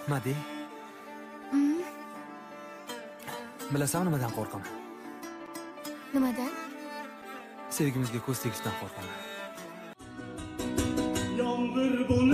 Madi, bilasanmi nimadan qo'rqaman? Nimadan? Sevgimizga ko'z tegishdan qo'rqaman. Yomg'ir